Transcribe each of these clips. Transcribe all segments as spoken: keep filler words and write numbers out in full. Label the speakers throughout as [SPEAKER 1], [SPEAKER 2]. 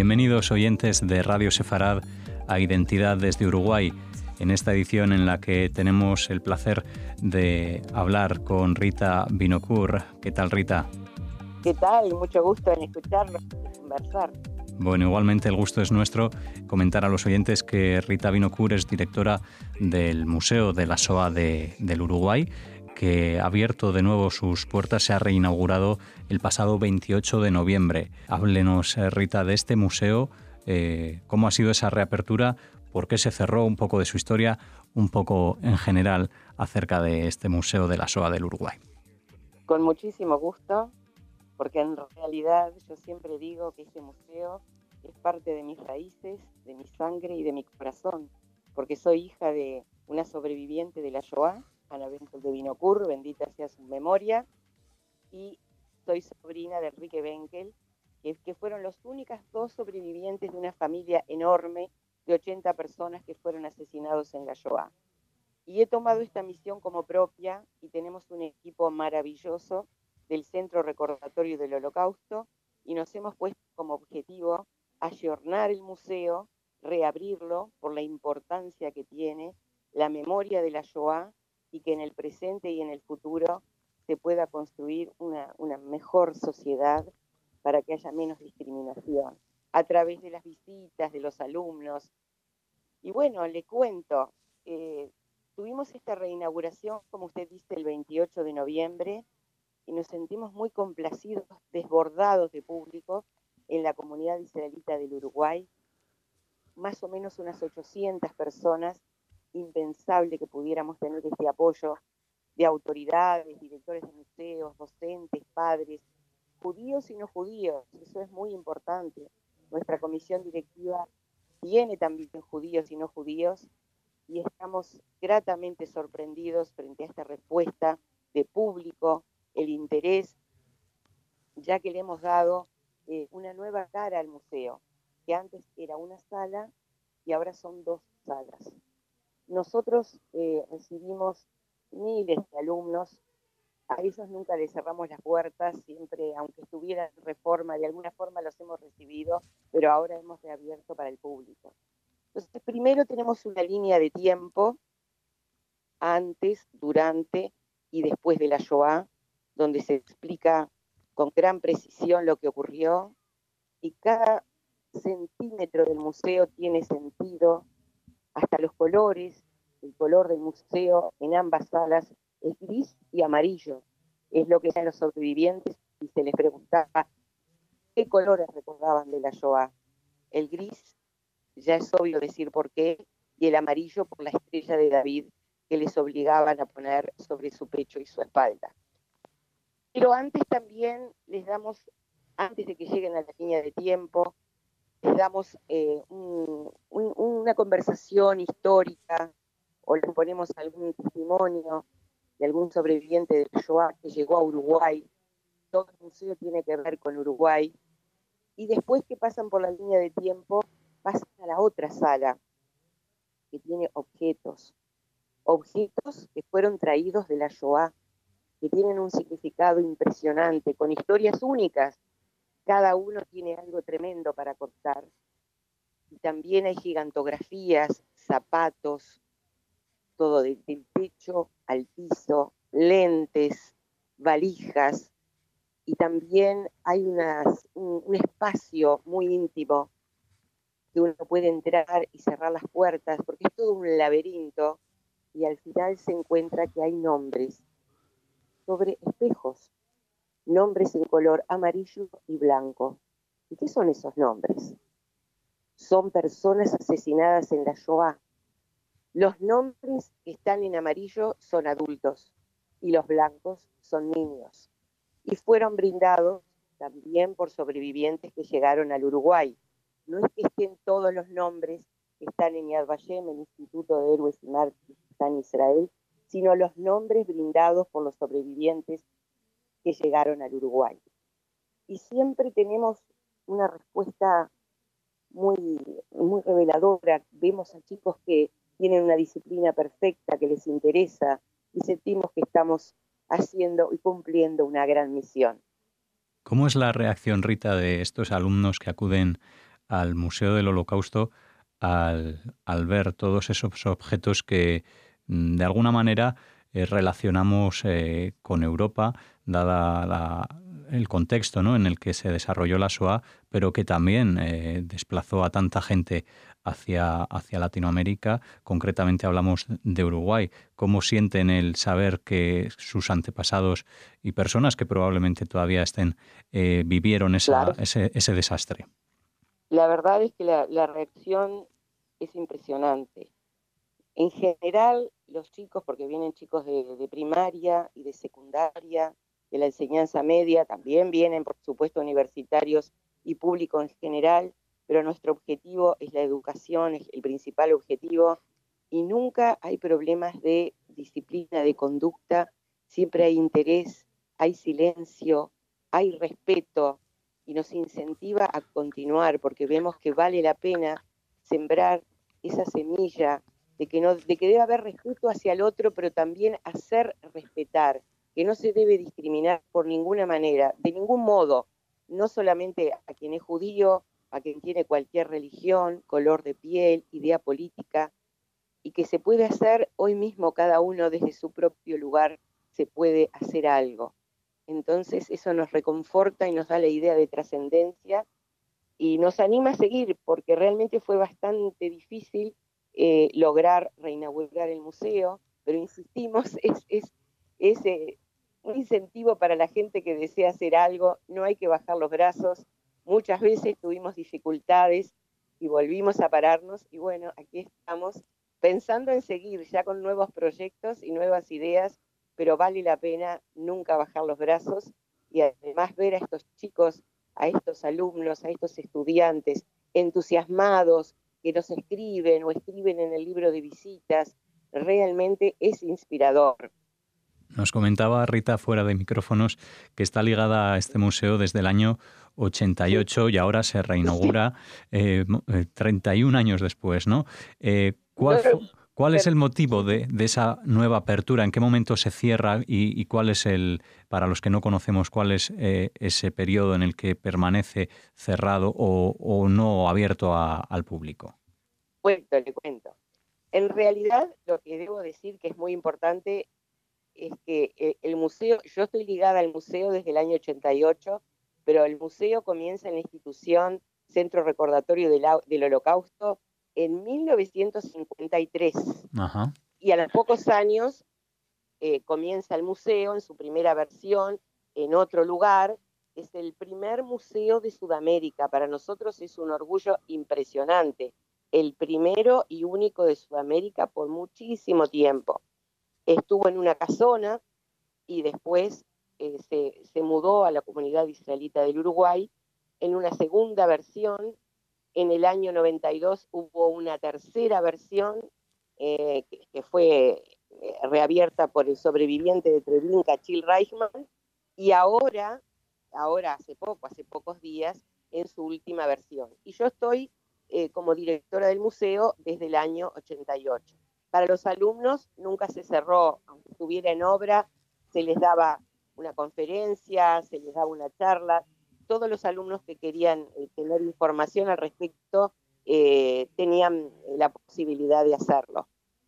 [SPEAKER 1] Bienvenidos oyentes de Radio Sefarad a Identidad desde Uruguay, en esta edición en la que tenemos el placer de hablar con Rita Vinokur. ¿Qué tal, Rita?
[SPEAKER 2] ¿Qué tal? Mucho gusto en escucharlos y conversar.
[SPEAKER 1] Bueno, igualmente el gusto es nuestro. Comentar a los oyentes que Rita Vinokur es directora del Museo de la Shoah de, del Uruguay, que ha abierto de nuevo sus puertas, se ha reinaugurado el pasado veintiocho de noviembre. Háblenos, Rita, de este museo, eh, cómo ha sido esa reapertura, por qué se cerró, un poco de su historia, un poco en general acerca de este Museo de la Shoah del Uruguay.
[SPEAKER 2] Con muchísimo gusto, porque en realidad yo siempre digo que este museo es parte de mis raíces, de mi sangre y de mi corazón, porque soy hija de una sobreviviente de la Shoah, Ana Benkel de Vinokur, bendita sea su memoria, y soy sobrina de Enrique Benkel, que, que fueron los únicas dos sobrevivientes de una familia enorme de ochenta personas que fueron asesinados en la Shoah. Y he tomado esta misión como propia y tenemos un equipo maravilloso del Centro Recordatorio del Holocausto y nos hemos puesto como objetivo ayornar el museo, reabrirlo por la importancia que tiene la memoria de la Shoah y que en el presente y en el futuro se pueda construir una, una mejor sociedad para que haya menos discriminación a través de las visitas de los alumnos. Y bueno, le cuento, eh, tuvimos esta reinauguración, como usted dice, el veintiocho de noviembre y nos sentimos muy complacidos, desbordados de público en la comunidad israelita del Uruguay, más o menos unas ochocientas personas. Impensable que pudiéramos tener este apoyo de autoridades, directores de museos, docentes, padres, judíos y no judíos. Eso es muy importante. Nuestra comisión directiva tiene también judíos y no judíos y estamos gratamente sorprendidos frente a esta respuesta de público, el interés, ya que le hemos dado eh, una nueva cara al museo, que antes era una sala y ahora son dos salas. Nosotros eh, recibimos miles de alumnos, a ellos nunca les cerramos las puertas, siempre, aunque estuviera en reforma, de alguna forma los hemos recibido, pero ahora hemos reabierto para el público. Entonces, primero tenemos una línea de tiempo, antes, durante y después de la Shoah, donde se explica con gran precisión lo que ocurrió, y cada centímetro del museo tiene sentido. Hasta los colores, el color del museo en ambas salas es gris y amarillo. Es lo que eran los sobrevivientes y se les preguntaba qué colores recordaban de la Shoah. El gris, ya es obvio decir por qué, y el amarillo por la estrella de David que les obligaban a poner sobre su pecho y su espalda. Pero antes también les damos, antes de que lleguen a la línea de tiempo, les damos eh, un, un, una conversación histórica o les ponemos algún testimonio de algún sobreviviente del Shoah que llegó a Uruguay. Todo el museo tiene que ver con Uruguay. Y después que pasan por la línea de tiempo, pasan a la otra sala que tiene objetos. Objetos que fueron traídos de la Shoah, que tienen un significado impresionante, con historias únicas. Cada uno tiene algo tremendo para contar. Y también hay gigantografías, zapatos, todo del techo al piso, lentes, valijas. Y también hay unas, un, un espacio muy íntimo que uno puede entrar y cerrar las puertas, porque es todo un laberinto. Y al final se encuentra que hay nombres sobre espejos. Nombres en color amarillo y blanco. ¿Y qué son esos nombres? Son personas asesinadas en la Shoah. Los nombres que están en amarillo son adultos y los blancos son niños. Y fueron brindados también por sobrevivientes que llegaron al Uruguay. No es que estén todos los nombres que están en Yad Vashem, el Instituto de Héroes y Mártires que está en Israel, sino los nombres brindados por los sobrevivientes que llegaron al Uruguay. Y siempre tenemos una respuesta muy, muy reveladora. Vemos a chicos que tienen una disciplina perfecta, que les interesa, y sentimos que estamos haciendo y cumpliendo una gran misión.
[SPEAKER 1] ¿Cómo es la reacción, Rita, de estos alumnos que acuden al Museo del Holocausto al, al ver todos esos objetos que mm, de alguna manera eh, relacionamos eh, con Europa, dada la, el contexto, ¿no?, en el que se desarrolló la SOA, pero que también eh, desplazó a tanta gente hacia, hacia Latinoamérica. Concretamente hablamos de Uruguay. ¿Cómo sienten el saber que sus antepasados y personas que probablemente todavía estén eh, vivieron esa,
[SPEAKER 2] Claro,
[SPEAKER 1] ese, ese desastre?
[SPEAKER 2] la verdad es que la, la reacción es impresionante. En general, los chicos, porque vienen chicos de, de primaria y de secundaria, de la enseñanza media, también vienen, por supuesto, universitarios y público en general, pero nuestro objetivo es la educación, es el principal objetivo, y nunca hay problemas de disciplina, de conducta, siempre hay interés, hay silencio, hay respeto, y nos incentiva a continuar, porque vemos que vale la pena sembrar esa semilla de que, no, de que debe haber respeto hacia el otro, pero también hacer respetar, que no se debe discriminar por ninguna manera, de ningún modo, no solamente a quien es judío, a quien tiene cualquier religión, color de piel, idea política, y que se puede hacer hoy mismo cada uno desde su propio lugar, se puede hacer algo. Entonces eso nos reconforta y nos da la idea de trascendencia y nos anima a seguir, porque realmente fue bastante difícil eh, lograr reinaugurar el museo, pero insistimos, es, es, es eh, un incentivo para la gente que desea hacer algo, no hay que bajar los brazos, muchas veces tuvimos dificultades y volvimos a pararnos, y bueno, aquí estamos pensando en seguir ya con nuevos proyectos y nuevas ideas, pero vale la pena nunca bajar los brazos y además ver a estos chicos, a estos alumnos, a estos estudiantes entusiasmados que nos escriben o escriben en el libro de visitas, realmente es inspirador.
[SPEAKER 1] Nos comentaba Rita fuera de micrófonos que está ligada a este museo desde el año ochenta y ocho y ahora se reinaugura eh, treinta y un años después, ¿no? Eh, ¿cuál, fu- ¿Cuál es el motivo de, de esa nueva apertura? ¿En qué momento se cierra y, y cuál es el, para los que no conocemos, cuál es eh, ese periodo en el que permanece cerrado o, o no abierto a- al público?
[SPEAKER 2] Cuento, le cuento. En realidad, lo que debo decir que es muy importante es que el museo, yo estoy ligada al museo desde el año ochenta y ocho, pero el museo comienza en la institución Centro Recordatorio del, del Holocausto en mil novecientos cincuenta y tres.
[SPEAKER 1] Ajá.
[SPEAKER 2] Y a los pocos años eh, comienza el museo en su primera versión en otro lugar. Es el primer museo de Sudamérica. Para nosotros es un orgullo impresionante. El primero y único de Sudamérica por muchísimo tiempo. Estuvo en una casona y después eh, se, se mudó a la comunidad israelita del Uruguay. En una segunda versión, en el año noventa y dos hubo una tercera versión eh, que, que fue eh, reabierta por el sobreviviente de Treblinka, Chill Reichman, y ahora, ahora hace poco, hace pocos días, en su última versión. Y yo estoy eh, como directora del museo desde el año ochenta y ocho. Para los alumnos nunca se cerró, aunque estuviera en obra, se les daba una conferencia, se les daba una charla. Todos los alumnos que querían eh, tener información al respecto eh, tenían la posibilidad de hacerlo.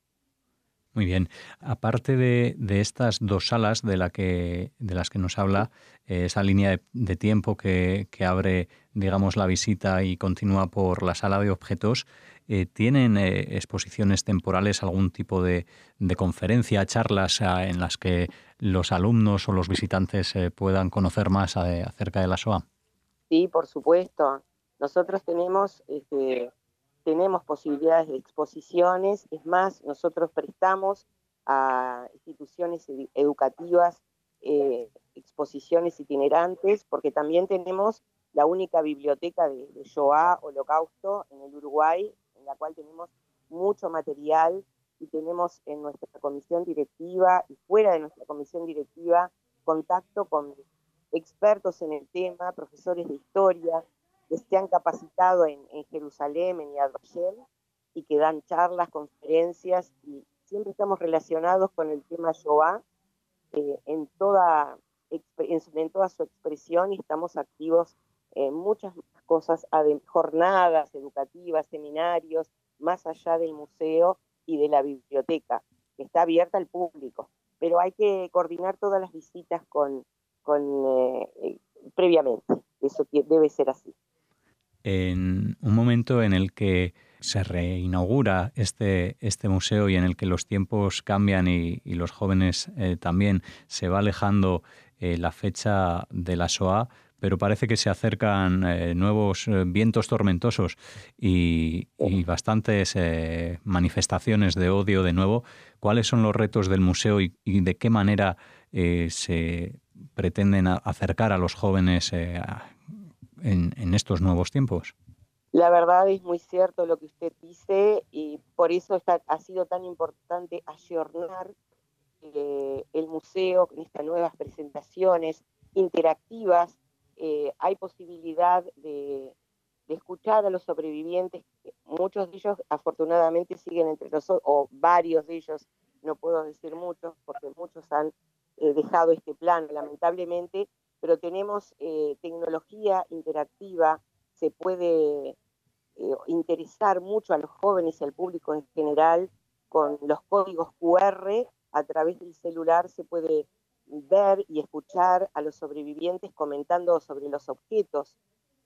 [SPEAKER 1] Muy bien. Aparte de, de estas dos salas de, la que, de las que nos habla, eh, esa línea de, de tiempo que, que abre, digamos, la visita y continúa por la sala de objetos, eh, ¿tienen eh, exposiciones temporales, algún tipo de, de conferencia, charlas eh, en las que los alumnos o los visitantes eh, puedan conocer más eh, acerca de la S O A?
[SPEAKER 2] Sí, por supuesto. Nosotros tenemos, este, tenemos posibilidades de exposiciones. Es más, nosotros prestamos a instituciones educativas eh, exposiciones itinerantes, porque también tenemos la única biblioteca de, de Shoah, Holocausto, en el Uruguay, en la cual tenemos mucho material y tenemos en nuestra comisión directiva y fuera de nuestra comisión directiva contacto con expertos en el tema, profesores de historia, que se han capacitado en, en Jerusalén, en Yad Vashem, y que dan charlas, conferencias, y siempre estamos relacionados con el tema Shoah eh, en, toda, en, en toda su expresión, y estamos activos eh, muchas cosas, jornadas educativas, seminarios, más allá del museo y de la biblioteca, que está abierta al público. Pero hay que coordinar todas las visitas con, con eh, previamente. Eso debe ser así.
[SPEAKER 1] En un momento en el que se reinaugura este, este museo y en el que los tiempos cambian y, y los jóvenes eh, también, se va alejando eh, la fecha de la Shoah, pero parece que se acercan eh, nuevos eh, vientos tormentosos y, y bastantes eh, manifestaciones de odio de nuevo. ¿Cuáles son los retos del museo y, y de qué manera eh, se pretenden acercar a los jóvenes eh, a, en, en estos nuevos tiempos?
[SPEAKER 2] La verdad es muy cierto lo que usted dice y por eso está, ha sido tan importante ayornar eh, el museo con estas nuevas presentaciones interactivas. Eh, hay posibilidad de, de escuchar a los sobrevivientes, muchos de ellos afortunadamente siguen entre nosotros, o varios de ellos, no puedo decir muchos, porque muchos han eh, dejado este plano, lamentablemente, pero tenemos eh, tecnología interactiva, se puede eh, interesar mucho a los jóvenes y al público en general con los códigos cu erre. A través del celular se puede ver y escuchar a los sobrevivientes comentando sobre los objetos,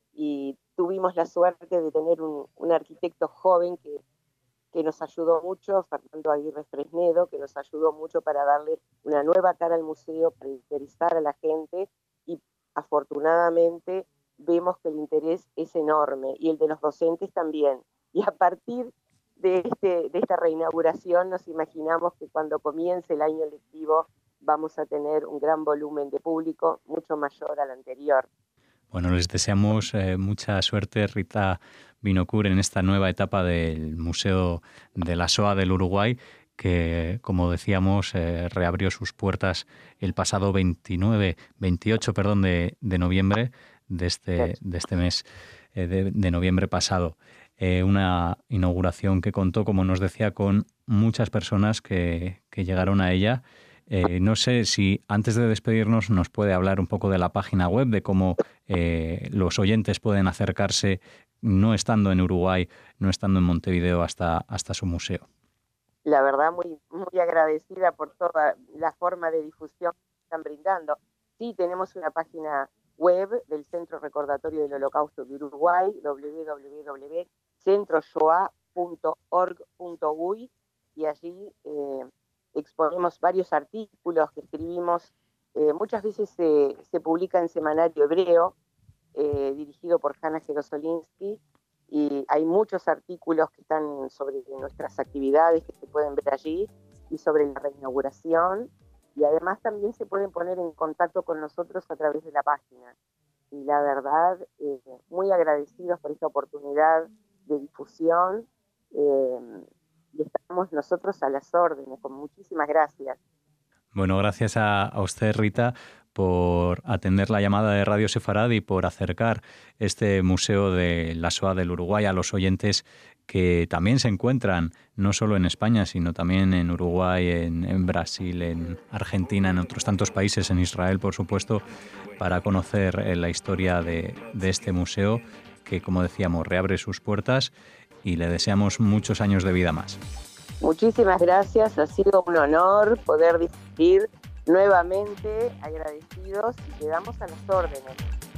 [SPEAKER 2] y tuvimos la suerte de tener un, un arquitecto joven que, que nos ayudó mucho, Fernando Aguirre Fresnedo, que nos ayudó mucho para darle una nueva cara al museo, para interesar a la gente, y afortunadamente vemos que el interés es enorme, y el de los docentes también. Y a partir de, este, de esta reinauguración nos imaginamos que cuando comience el año lectivo vamos a tener un gran volumen de público, mucho mayor al anterior.
[SPEAKER 1] Bueno, les deseamos eh, mucha suerte, Rita Vinocourt, en esta nueva etapa del Museo de la Shoah del Uruguay, que, como decíamos, eh, reabrió sus puertas el pasado veintinueve, veintiocho perdón, de, de noviembre de este, de este mes eh, de, de noviembre pasado. Eh, una inauguración que contó, como nos decía, con muchas personas que, que llegaron a ella. Eh, no sé si antes de despedirnos nos puede hablar un poco de la página web, de cómo eh, los oyentes pueden acercarse no estando en Uruguay, no estando en Montevideo, hasta, hasta su museo.
[SPEAKER 2] La verdad, muy, muy agradecida por toda la forma de difusión que están brindando. Sí, tenemos una página web del Centro Recordatorio del Holocausto de Uruguay, doble u doble u doble u punto centro shoah punto org punto uy, y allí eh, exponemos varios artículos que escribimos. Eh, muchas veces se, se publica en Semanario Hebreo, eh, dirigido por Hanna Jerosolinsky, y hay muchos artículos que están sobre nuestras actividades que se pueden ver allí y sobre la reinauguración, y además también se pueden poner en contacto con nosotros a través de la página. Y la verdad, eh, muy agradecidos por esta oportunidad de difusión, eh, y estamos nosotros a las órdenes, con muchísimas gracias.
[SPEAKER 1] Bueno, gracias a, a usted, Rita, por atender la llamada de Radio Sefarad y por acercar este Museo de la Shoah del Uruguay a los oyentes que también se encuentran no solo en España, sino también en Uruguay, en, en Brasil, en Argentina, en otros tantos países, en Israel, por supuesto, para conocer la historia de, de este museo que, como decíamos, reabre sus puertas, y le deseamos muchos años de vida más.
[SPEAKER 2] Muchísimas gracias, ha sido un honor poder discutir nuevamente, agradecidos, y quedamos a las órdenes.